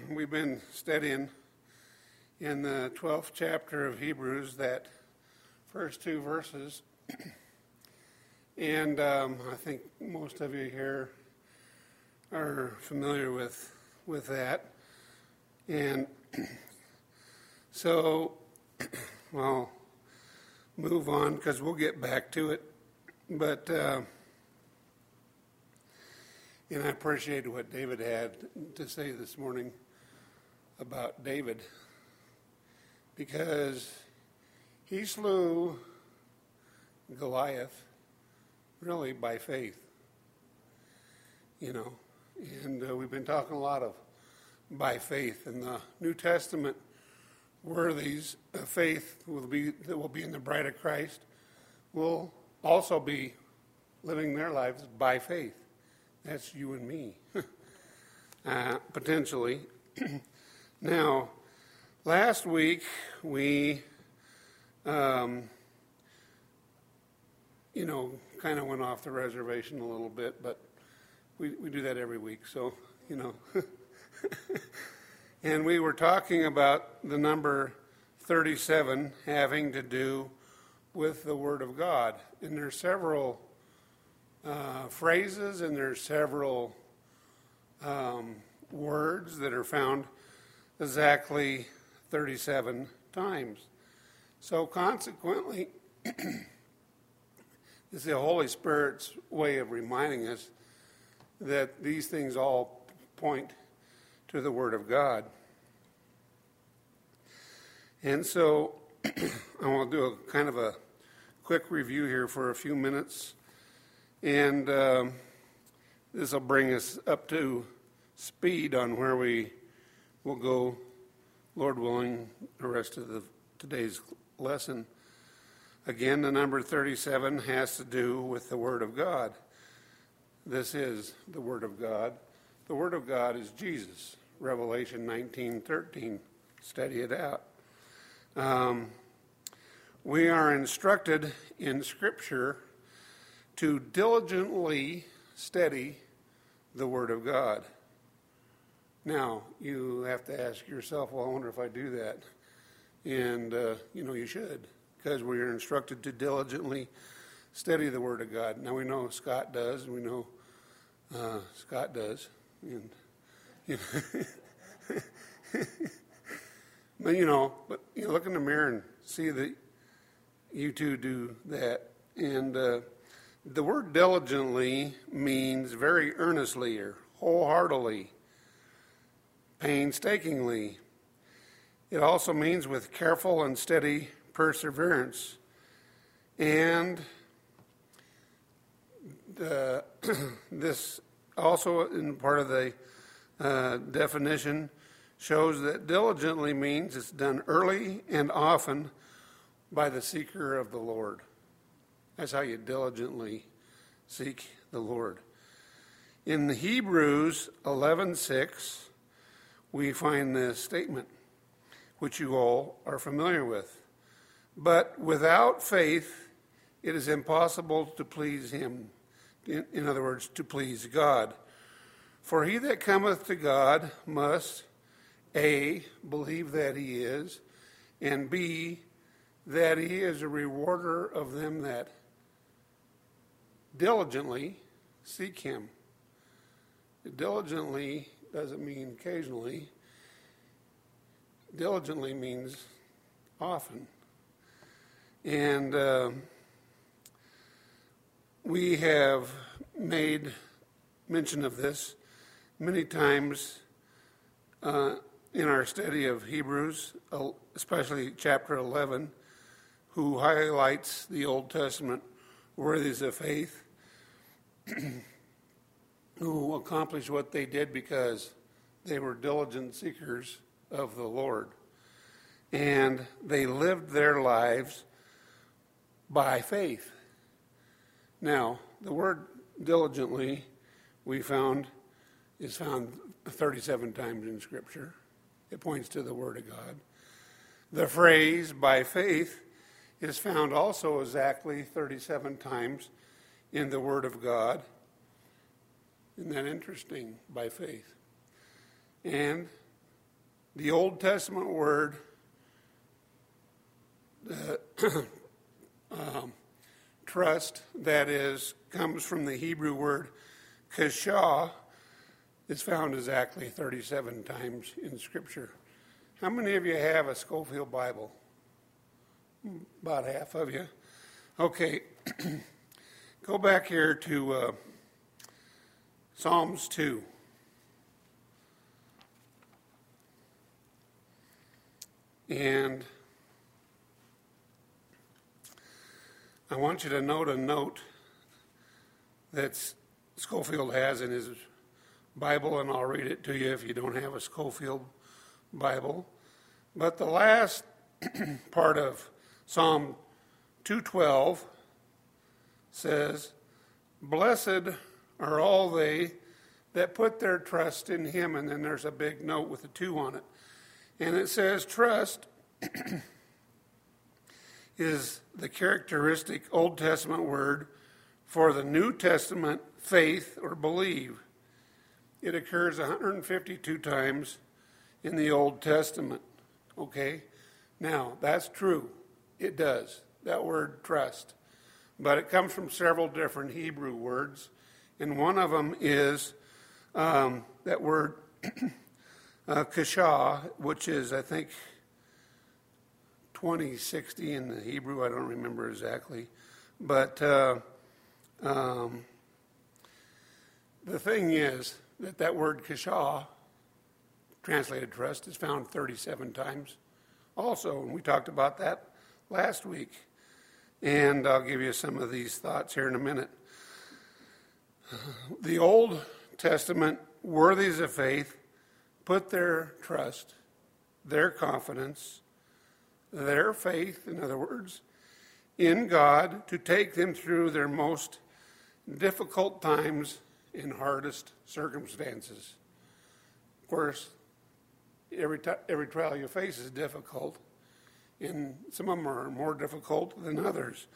We've been studying in the 12th chapter of Hebrews, that first two verses. And I think most of you here are familiar with that. And so, well, move on because we'll get back to it. But, and I appreciate what David had to say this morning about David, because he slew Goliath really by faith, and we've been talking a lot of by faith. In the New Testament, worthies of faith that will be in the bride of Christ will also be living their lives by faith. That's you and me, potentially. Now, last week we, kind of went off the reservation a little bit, but we do that every week, so, And we were talking about the number 37 having to do with the Word of God. And there's several phrases, and there's several words that are found exactly 37 times. So consequently, this is the Holy Spirit's way of reminding us that these things all point to the Word of God. And so I want to do a kind of a quick review here for a few minutes. And this will bring us up to speed on where we will go, Lord willing, the rest of today's lesson. Again, the number 37 has to do with the Word of God. This is the Word of God. The Word of God is Jesus. Revelation 19:13. Study it out. We are instructed in Scripture to diligently study the Word of God. Now, you have to ask yourself, well, I wonder if I do that. And, you should, because we are instructed to diligently study the Word of God. Now, we know Scott does, and we know Scott does. And, but look in the mirror and see that you two do that. And the word diligently means very earnestly or wholeheartedly, painstakingly. It also means with careful and steady perseverance. And this also, in part of the definition, shows that diligently means it's done early and often by the seeker of the Lord. That's how you diligently seek the Lord. In the Hebrews 11:6, we find this statement, which you all are familiar with. But without faith, it is impossible to please him. In other words, to please God. For he that cometh to God must, A, believe that he is, and B, that he is a rewarder of them that diligently seek him. Diligently doesn't mean occasionally. Diligently means often. And we have made mention of this many times in our study of Hebrews, especially chapter 11, who highlights the Old Testament worthies of faith, who accomplished what they did because they were diligent seekers of the Lord. And they lived their lives by faith. Now, the word diligently is found 37 times in Scripture. It points to the Word of God. The phrase by faith is found also exactly 37 times in the Word of God. Isn't that interesting? By faith. And The Old Testament word trust, that is, comes from the Hebrew word kashah, is found exactly 37 times in Scripture. How many of you have a Scofield Bible? About half of you. Okay, go back here to Psalms 2. And I want you to note a note that Scofield has in his Bible, and I'll read it to you if you don't have a Scofield Bible. But the last part of Psalm 212 says, "Blessed are all they that put their trust in him." And then there's a big note with a 2 on it. And it says, trust is the characteristic Old Testament word for the New Testament faith or believe. It occurs 152 times in the Old Testament. Okay? Now, that's true. It does. That word trust. But it comes from several different Hebrew words. And one of them is that word kashah, which is, I think, 2060 in the Hebrew. I don't remember exactly. But the thing is that word kashah, translated trust, is found 37 times also. And we talked about that last week. And I'll give you some of these thoughts here in a minute. The Old Testament worthies of faith put their trust, their confidence, their faith, in other words, in God to take them through their most difficult times and hardest circumstances. Of course, every trial you face is difficult, and some of them are more difficult than others.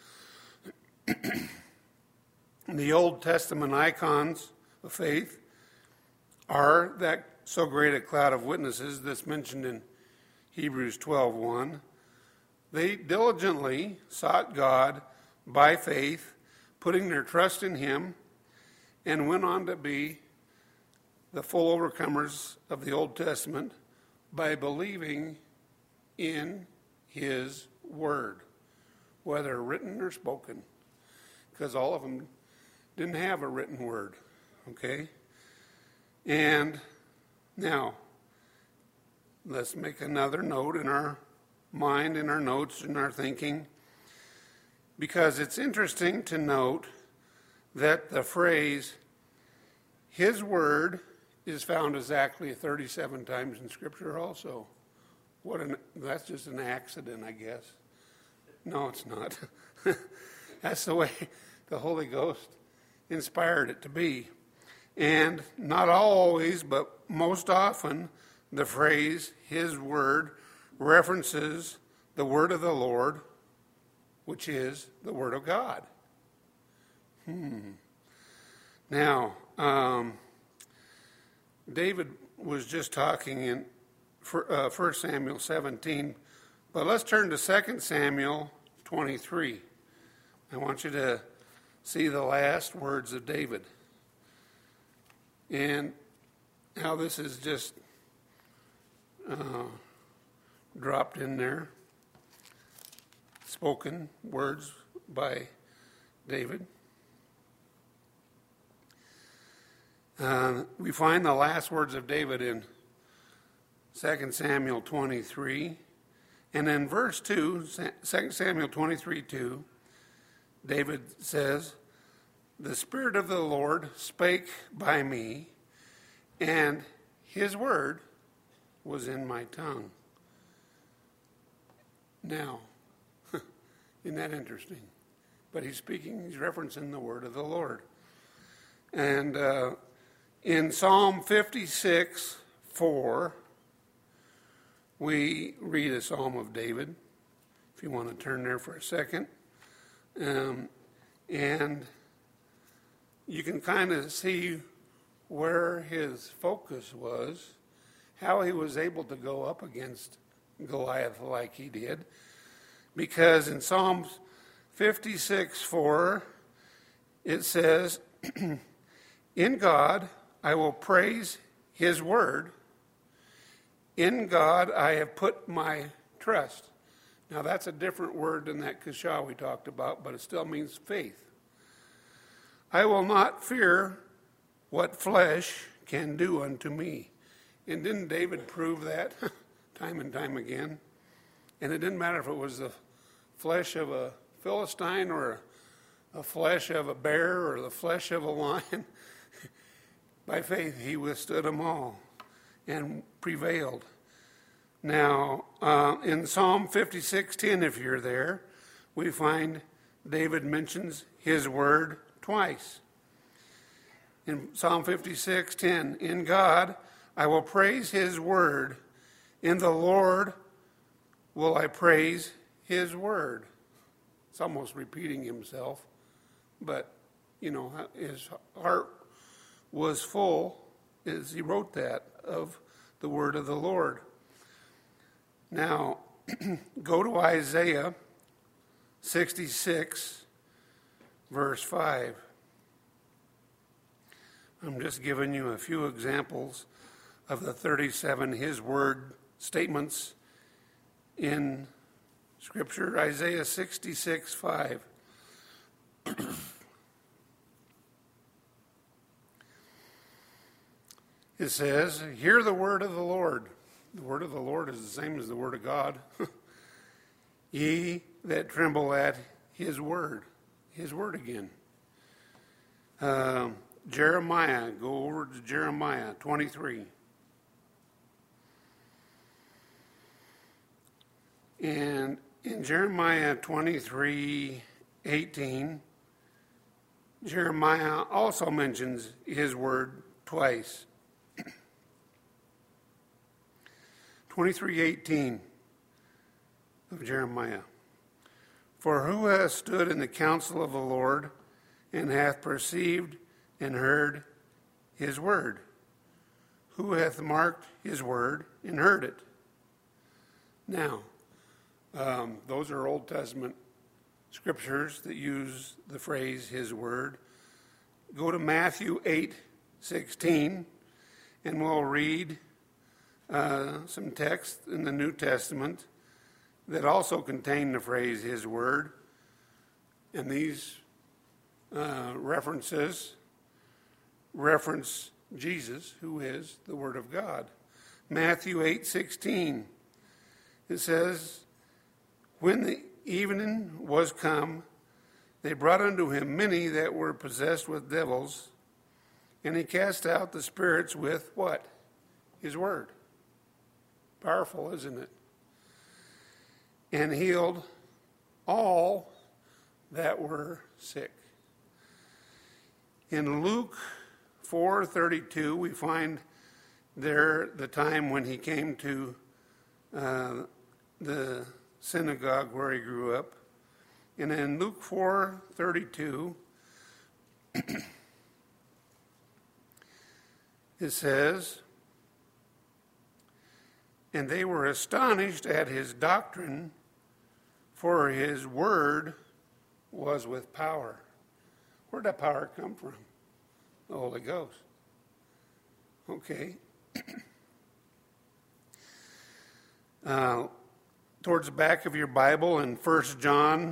The Old Testament icons of faith are that so great a cloud of witnesses that's mentioned in Hebrews 12:1. They diligently sought God by faith, putting their trust in him, and went on to be the full overcomers of the Old Testament by believing in his word, whether written or spoken, because all of them didn't have a written word, okay? And now, let's make another note in our mind, in our notes, in our thinking, because it's interesting to note that the phrase, his word, is found exactly 37 times in Scripture also. That's just an accident, I guess. No, it's not. That's the way the Holy Ghost inspired it to be. And not always, but most often, the phrase, his word, references the word of the Lord, which is the word of God. Now, David was just talking in 1 Samuel 17, but let's turn to 2 Samuel 23. I want you to see the last words of David and how this is just dropped in there, spoken words by David. We find the last words of David in 2 Samuel 23. And in verse 2, 2 Samuel 23:2, David says, "The Spirit of the Lord spake by me, and his word was in my tongue." Now, isn't that interesting? But he's referencing the word of the Lord. And in Psalm 56:4, we read a Psalm of David, if you want to turn there for a second. And you can kind of see where his focus was, how he was able to go up against Goliath like he did. Because in Psalms 56:4, it says, in God I will praise his word. In God I have put my trust. Now that's a different word than that kashah we talked about, but it still means faith. I will not fear what flesh can do unto me. And didn't David prove that time and time again? And it didn't matter if it was the flesh of a Philistine or a flesh of a bear or the flesh of a lion. By faith he withstood them all and prevailed. Now, in Psalm 56:10, if you're there, we find David mentions his word twice. In Psalm 56:10, in God I will praise his word. In the Lord will I praise his word. It's almost repeating himself, but, his heart was full as he wrote that of the word of the Lord. Now, go to Isaiah 66, verse 5. I'm just giving you a few examples of the 37 his word statements in Scripture. Isaiah 66:5. It says, hear the word of the Lord. The word of the Lord is the same as the word of God. Ye that tremble at his word again. Jeremiah, go over to Jeremiah 23. And in Jeremiah 23:18, Jeremiah also mentions his word twice. 23:18 of Jeremiah. For who has stood in the counsel of the Lord, and hath perceived and heard his word? Who hath marked his word and heard it? Now, those are Old Testament scriptures that use the phrase his word. Go to Matthew 8:16, and we'll read some text in the New Testament that also contain the phrase his word. And these references reference Jesus, who is the Word of God. Matthew 8:16, it says, when the evening was come, they brought unto him many that were possessed with devils, and he cast out the spirits with what? His word. Powerful, isn't it? And healed all that were sick. In Luke 4:32, we find there the time when he came to the synagogue where he grew up. And in Luke 4:32, it says, and they were astonished at his doctrine, for his word was with power. Where'd that power come from? The Holy Ghost. Okay. Towards the back of your Bible in 1 John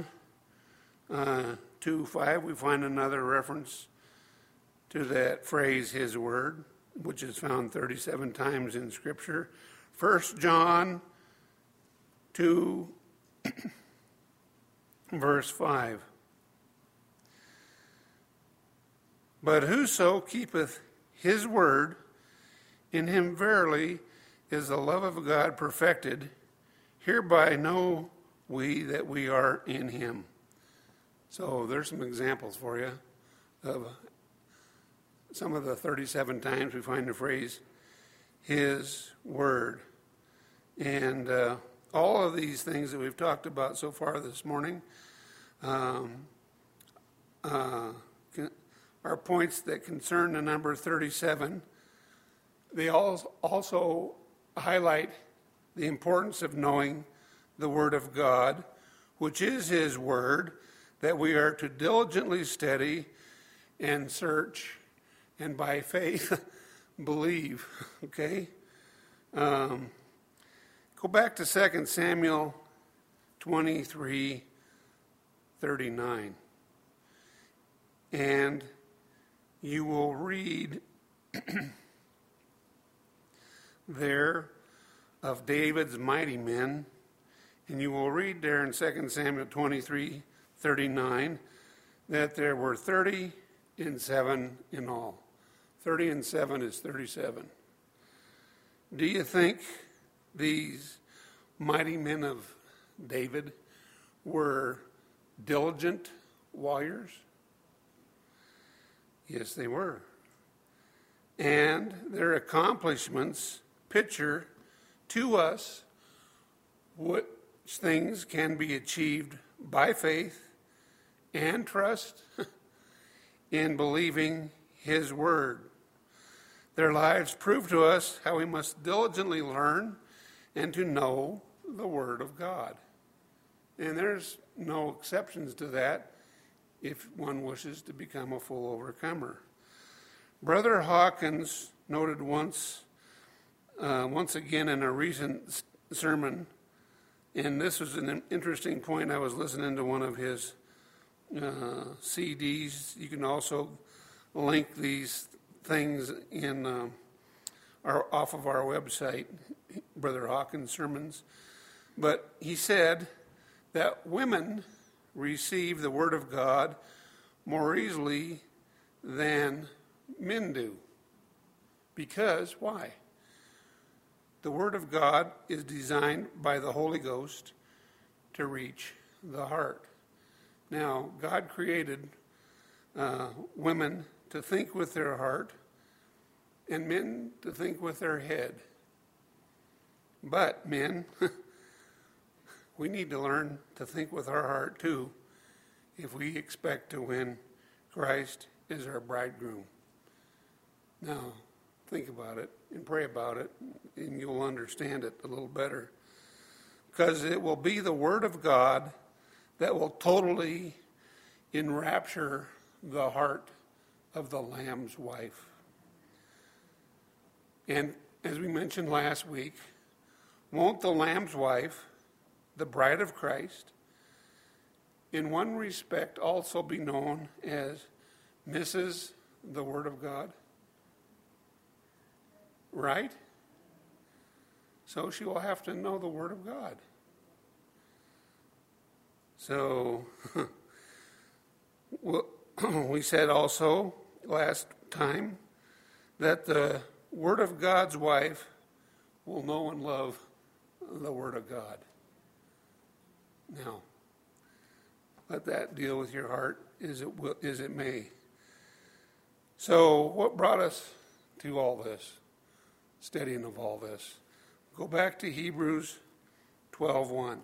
2:5, we find another reference to that phrase, his word, which is found 37 times in Scripture. 1 John 2, verse 5. But whoso keepeth his word, in him verily is the love of God perfected. Hereby know we that we are in him. So there's some examples for you of some of the 37 times we find the phrase, his word. And all of these things that we've talked about so far this morning are points that concern the number 37. They also highlight the importance of knowing the Word of God, which is His Word, that we are to diligently study and search and by faith believe. Okay? Go back to 2 Samuel 23:39. And you will read there of David's mighty men, and you will read there in 2 Samuel 23:39 that there were 30 and 7 in all. 30 and 7 is 37. Do you think these mighty men of David were diligent warriors? Yes, they were. And their accomplishments picture to us what things can be achieved by faith and trust in believing His Word. Their lives prove to us how we must diligently learn and to know the Word of God. And there's no exceptions to that if one wishes to become a full overcomer. Brother Hawkins noted once again in a recent sermon, and this was an interesting point. I was listening to one of his CDs. You can also link these things in off of our website, Brother Hawkins' sermons. But he said that women receive the Word of God more easily than men do. Because, why? The Word of God is designed by the Holy Ghost to reach the heart. Now, God created women to think with their heart and men to think with their head. But men, we need to learn to think with our heart too if we expect to win Christ as our bridegroom. Now, think about it and pray about it, and you'll understand it a little better. Because it will be the Word of God that will totally enrapture the heart of the Lamb's wife. And as we mentioned last week, won't the Lamb's wife, the bride of Christ, in one respect also be known as Mrs. the Word of God? Right? So she will have to know the Word of God. So, we said also last time that the Word of God's wife will know and love the Word of God. Now, let that deal with your heart as it may. So, what brought us to all this, studying of all this? Go back to Hebrews 12:1.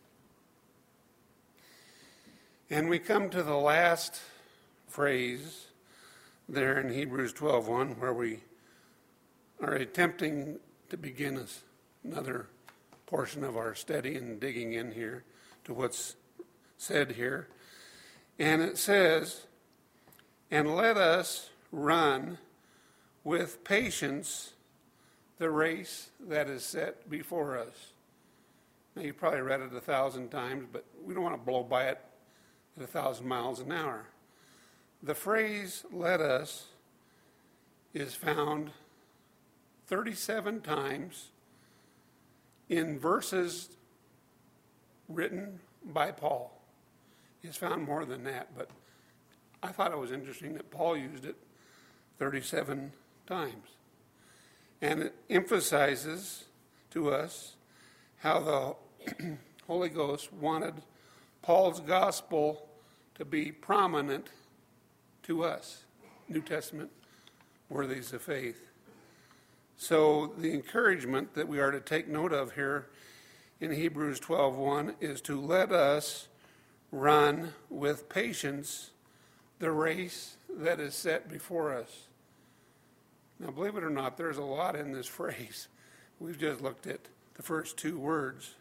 And we come to the last phrase there in Hebrews 12:1, where we are attempting to begin another portion of our study and digging in here to what's said here. And it says, "And let us run with patience the race that is set before us." Now, you probably read it 1,000 times, but we don't want to blow by it at 1,000 miles an hour. The phrase "let us" is found 37 times in verses written by Paul. It's found more than that, but I thought it was interesting that Paul used it 37 times. And it emphasizes to us how the Holy Ghost wanted Paul's gospel to be prominent to us, New Testament worthies of faith. So the encouragement that we are to take note of here in Hebrews 12:1 is to let us run with patience the race that is set before us. Now, believe it or not, there's a lot in this phrase. We've just looked at the first two words.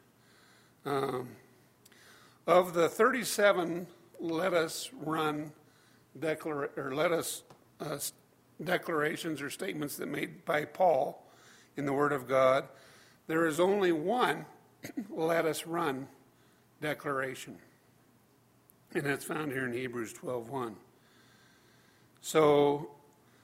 Of the 37 let us run declarations or statements that made by Paul in the Word of God, there is only one let us run declaration. And that's found here in Hebrews 12:1. So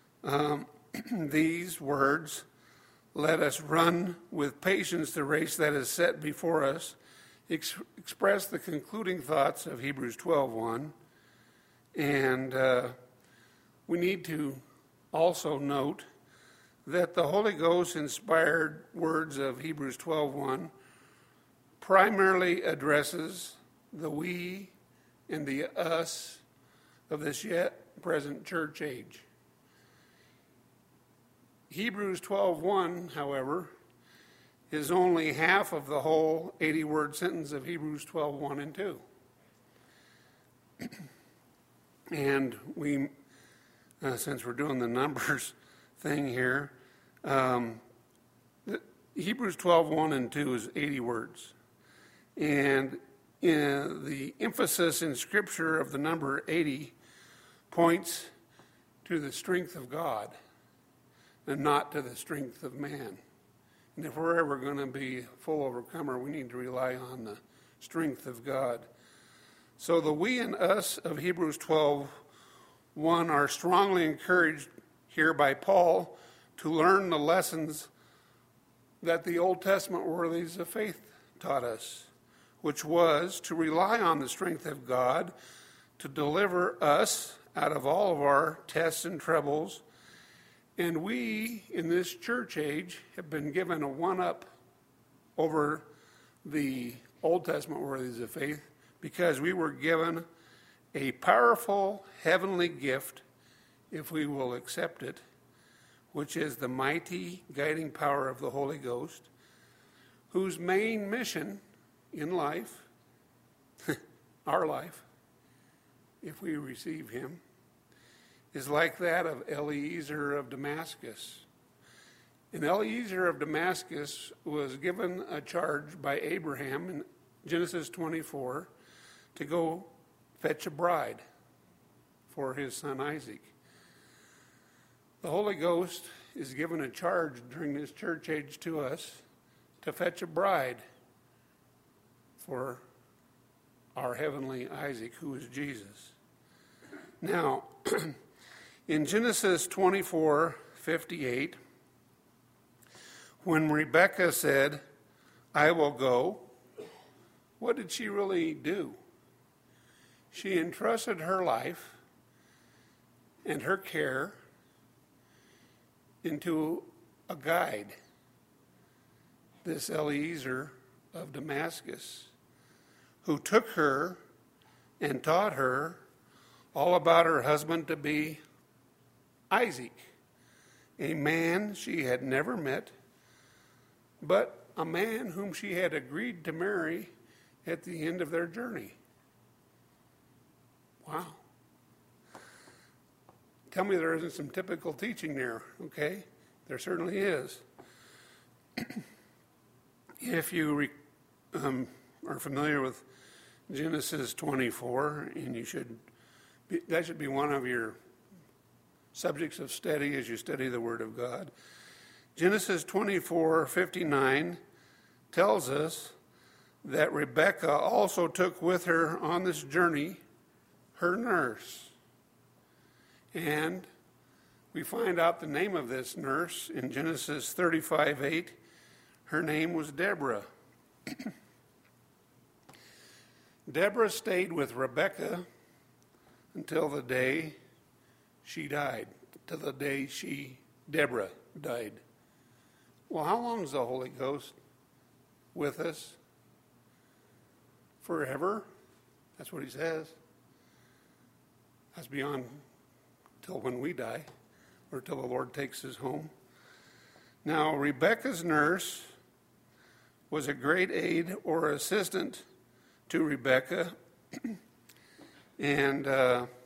these words, let us run with patience the race that is set before us, express the concluding thoughts of Hebrews 12:1. And we need to also note that the Holy Ghost inspired words of Hebrews 12:1 primarily addresses the we and the us of this yet present church age. Hebrews 12:1, however, is only half of the whole 80-word sentence of Hebrews 12:1 and 2. And we, since we're doing the numbers thing here, Hebrews 12:1 and 2 is 80 words. And the emphasis in Scripture of the number 80 points to the strength of God and not to the strength of man. And if we're ever going to be a full overcomer, we need to rely on the strength of God. So the we and us of Hebrews 12:1 are strongly encouraged here by Paul to learn the lessons that the Old Testament worthies of faith taught us, which was to rely on the strength of God to deliver us out of all of our tests and troubles. And we, in this church age, have been given a one-up over the Old Testament worthies of faith because we were given a powerful heavenly gift, if we will accept it, which is the mighty guiding power of the Holy Ghost, whose main mission in life, our life, if we receive him, is like that of Eliezer of Damascus. And Eliezer of Damascus was given a charge by Abraham in Genesis 24 to go fetch a bride for his son Isaac. The Holy Ghost is given a charge during this church age to us to fetch a bride for our heavenly Isaac, who is Jesus. Now, in Genesis 24:58, when Rebekah said, I will go, what did she really do? She entrusted her life and her care into a guide, this Eliezer of Damascus, who took her and taught her all about her husband to be Isaac, a man she had never met, but a man whom she had agreed to marry at the end of their journey. Wow. Tell me there isn't some typical teaching there, okay? There certainly is. If you are familiar with Genesis 24, and that should be one of your subjects of study as you study the Word of God. Genesis 24:59 tells us that Rebekah also took with her on this journey her nurse. And we find out the name of this nurse in Genesis 35:8. Her name was Deborah. Deborah stayed with Rebekah until the day she died, till the day Deborah died. Well, how long is the Holy Ghost with us? Forever. That's what he says. That's beyond till when we die, or till the Lord takes us home. Now, Rebekah's nurse was a great aid or assistant to Rebekah, and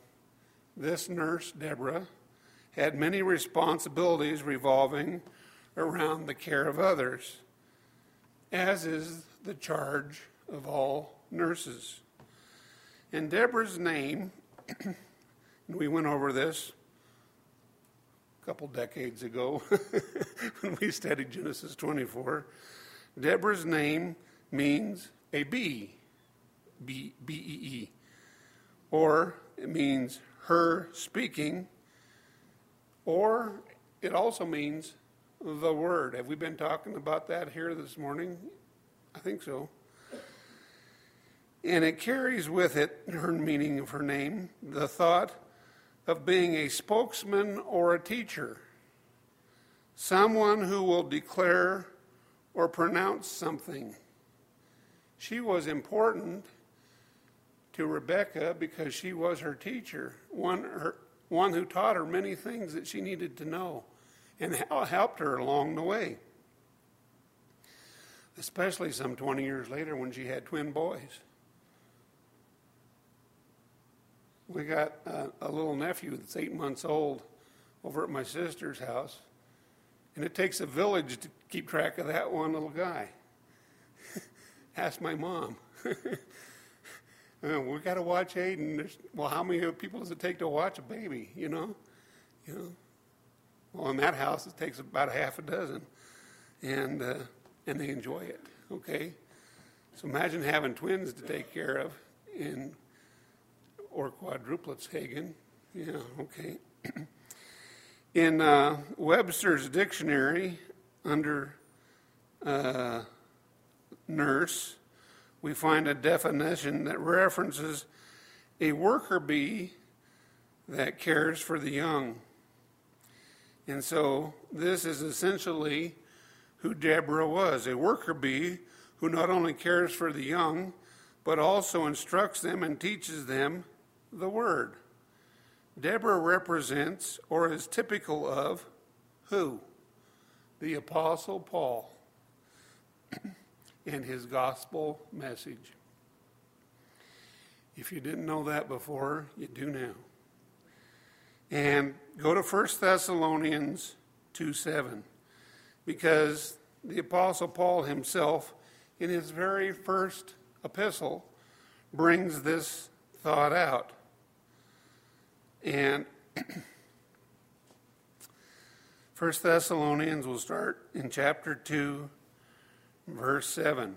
this nurse, Deborah, had many responsibilities revolving around the care of others, as is the charge of all nurses. And Deborah's name, and we went over this a couple decades ago when we studied Genesis 24. Deborah's name means a bee, B-E-E, or it means her speaking, or it also means the word. Have we been talking about that here this morning? I think so. And it carries with it, her meaning of her name, the thought of being a spokesman or a teacher, someone who will declare or pronounce something. She was important to Rebekah because she was her teacher, one who taught her many things that she needed to know and helped her along the way, especially some 20 years later when she had twin boys. We got a little nephew that's 8 months old over at my sister's house, and it takes a village to keep track of that one little guy. Ask my mom. We got to watch Aiden. Well, how many people does it take to watch a baby? You know. Well, in that house, it takes about a half a dozen, and they enjoy it. Okay, so imagine having twins to take care of, or quadruplets, Hagen. Yeah, okay. In Webster's dictionary, under nurse, we find a definition that references a worker bee that cares for the young. And so this is essentially who Deborah was, a worker bee who not only cares for the young, but also instructs them and teaches them the word. Deborah represents, or is typical of, who? The Apostle Paul and his gospel message. If you didn't know that before, you do now. And go to 1 Thessalonians 2:7, because the Apostle Paul himself, in his very first epistle, brings this thought out. And 1 Thessalonians will start in chapter 2, verse 7.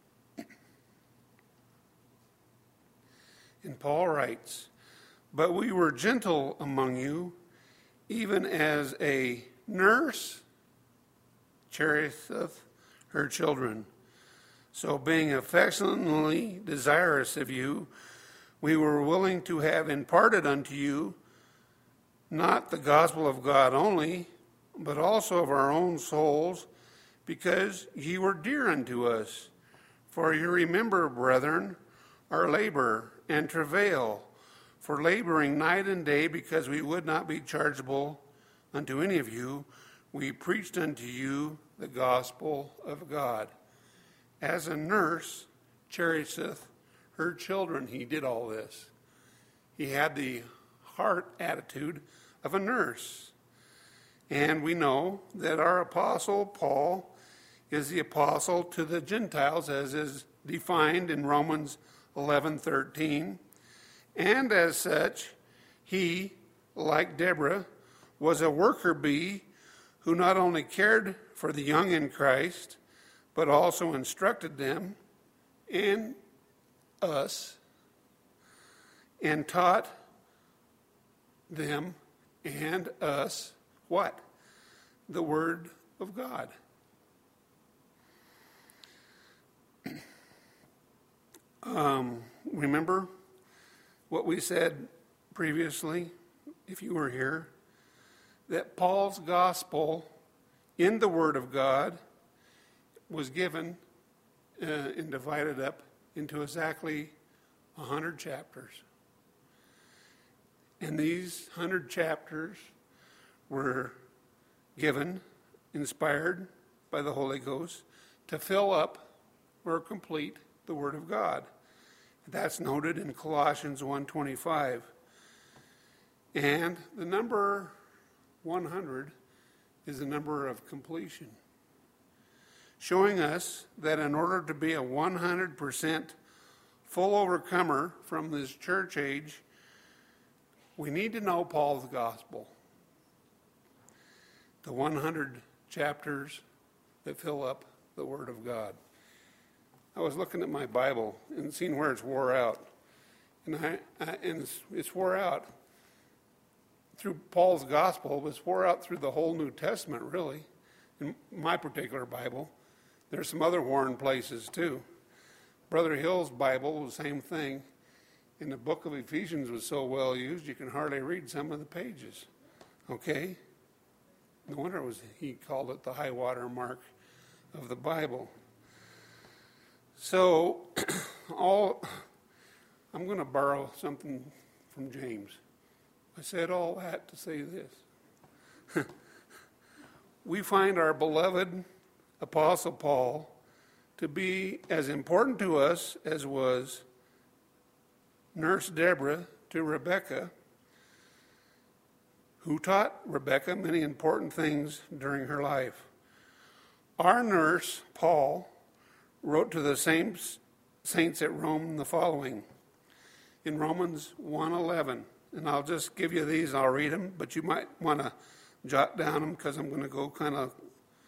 And Paul writes, "But we were gentle among you, even as a nurse cherisheth her children. So being affectionately desirous of you, we were willing to have imparted unto you not the gospel of God only, but also of our own souls, because ye were dear unto us. For you remember, brethren, our labor and travail, for laboring night and day, because we would not be chargeable unto any of you, we preached unto you the gospel of God. As a nurse cherisheth her children." He did all this. He had the heart attitude of a nurse. And we know that our apostle Paul is the apostle to the Gentiles, as is defined in Romans 11:13. And as such, he, like Deborah, was a worker bee who not only cared for the young in Christ, but also instructed them and us, and taught them and us what? The Word of God. Remember what we said previously, if you were here, that Paul's gospel in the Word of God was given and divided up into exactly 100 chapters. And these 100 chapters were given, inspired by the Holy Ghost, to fill up or complete the Word of God. That's noted in Colossians 1:25. And the number 100 is the number of completion, showing us that in order to be a 100% full overcomer from this church age, we need to know Paul's gospel. The 100 chapters that fill up the Word of God. I was looking at my Bible and seeing where it's wore out. And it's wore out through Paul's gospel, but it's wore out through the whole New Testament, really, in my particular Bible. There's some other worn places, too. Brother Hill's Bible was the same thing. And the book of Ephesians was so well used, you can hardly read some of the pages. Okay? No wonder he called it the high water mark of the Bible. So, I'm going to borrow something from James. I said all that to say this. We find our beloved Apostle Paul to be as important to us as was Nurse Deborah to Rebecca, who taught Rebecca many important things during her life. Our nurse, Paul, wrote to the same saints at Rome the following. In Romans 1:11, and I'll just give you these, I'll read them, but you might want to jot down them because I'm going to go kind of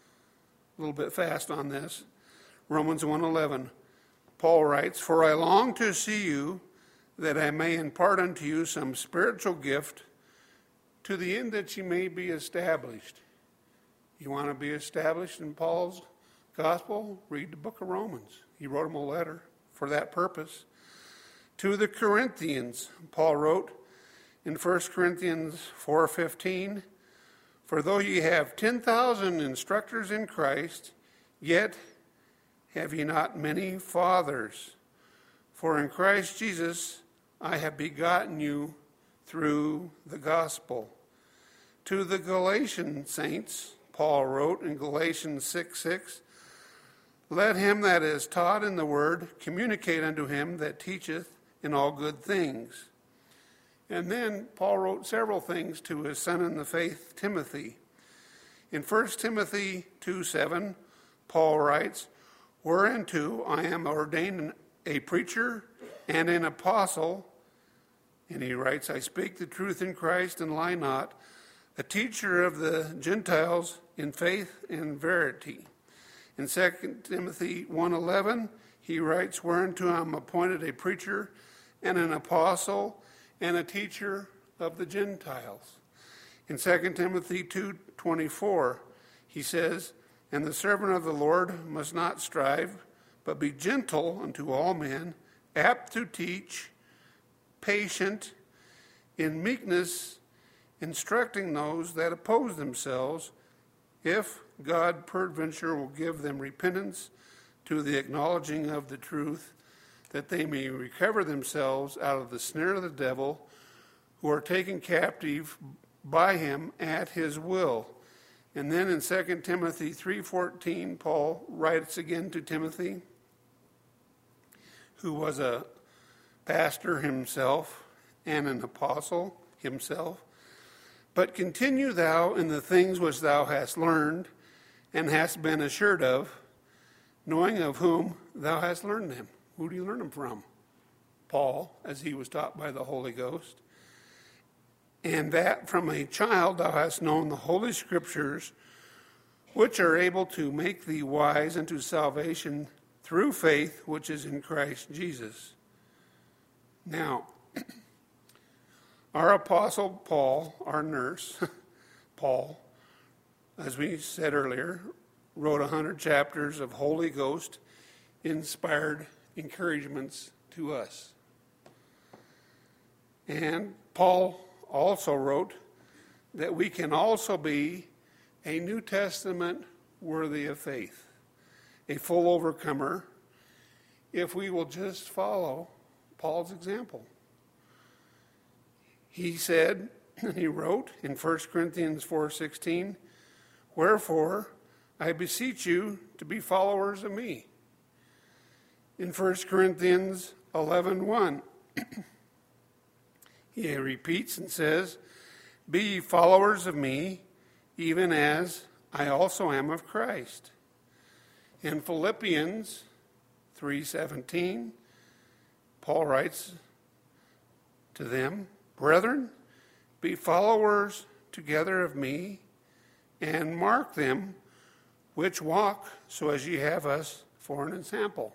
a little bit fast on this. Romans 1:11, Paul writes, "For I long to see you, that I may impart unto you some spiritual gift, to the end that you may be established." You want to be established in Paul's gospel? Read the book of Romans. He wrote him a letter for that purpose. To the Corinthians, Paul wrote in 1 Corinthians 4:15, "For though ye have 10,000 instructors in Christ, yet have ye not many fathers. For in Christ Jesus I have begotten you through the gospel." To the Galatian saints, Paul wrote in Galatians 6:6, "Let him that is taught in the word communicate unto him that teacheth in all good things." And then Paul wrote several things to his son in the faith, Timothy. In 1 Timothy 2:7, Paul writes, "Whereunto I am ordained a preacher and an apostle," and he writes, "I speak the truth in Christ and lie not, a teacher of the Gentiles in faith and verity." In 2 Timothy 1:11, he writes, "Whereunto I am appointed a preacher and an apostle and a teacher of the Gentiles." In 2 Timothy 2:24, he says, "And the servant of the Lord must not strive, but be gentle unto all men, apt to teach, patient, in meekness, instructing those that oppose themselves, if God peradventure will give them repentance to the acknowledging of the truth, that they may recover themselves out of the snare of the devil, who are taken captive by him at his will." And then in 2 Timothy 3:14, Paul writes again to Timothy, who was a pastor himself and an apostle himself, "But continue thou in the things which thou hast learned and hast been assured of, knowing of whom thou hast learned them." Who do you learn them from? Paul, as he was taught by the Holy Ghost. "And that from a child thou hast known the Holy Scriptures, which are able to make thee wise unto salvation through faith which is in Christ Jesus." Now, our apostle Paul, our nurse, Paul, as we said earlier, wrote 100 chapters of Holy Ghost inspired encouragements to us. And Paul also wrote that we can also be a New Testament worthy of faith, a full overcomer, if we will just follow Paul's example. He said, and he wrote in 1 Corinthians 4:16, "Wherefore I beseech you to be followers of me." In 1 Corinthians 11:1, he repeats and says, "Be ye followers of me, even as I also am of Christ. In Philippians 3:17, Paul writes to them, Brethren, be followers together of me, and mark them which walk so as ye have us for an example.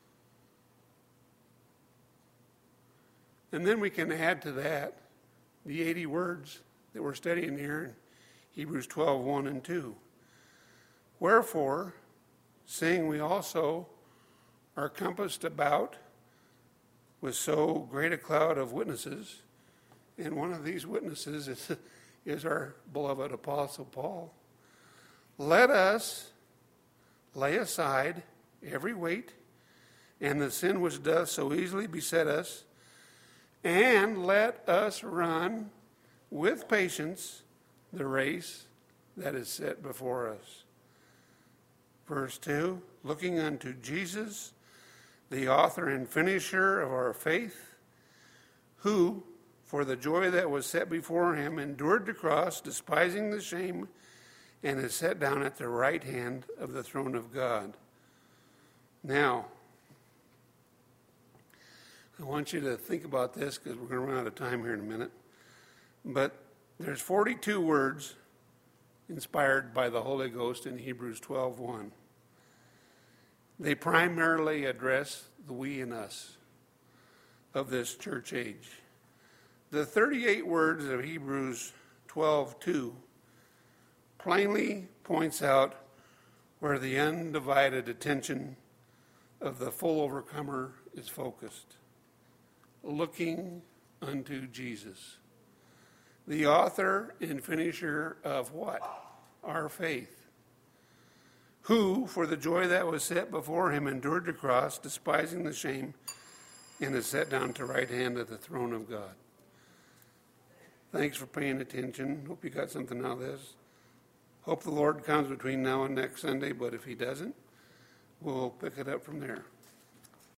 And then we can add to that the 80 words that we're studying here in Hebrews 12:1 and 2. Wherefore, seeing we also are compassed about with so great a cloud of witnesses, and one of these witnesses is our beloved Apostle Paul, let us lay aside every weight and the sin which doth so easily beset us, and let us run with patience the race that is set before us. Verse 2, looking unto Jesus, the author and finisher of our faith, who, for the joy that was set before him, endured the cross, despising the shame, and is set down at the right hand of the throne of God. Now, I want you to think about this because we're going to run out of time here in a minute. But there's 42 words inspired by the Holy Ghost in Hebrews 12:1. They primarily address the we and us of this church age. The 38 words of Hebrews 12:2 plainly points out where the undivided attention of the full overcomer is focused. Looking unto Jesus, the author and finisher of what? Our faith. Who, for the joy that was set before him, endured the cross, despising the shame, and is set down to the right hand of the throne of God. Thanks for paying attention. Hope you got something out of this. Hope the Lord comes between now and next Sunday, but if he doesn't, we'll pick it up from there.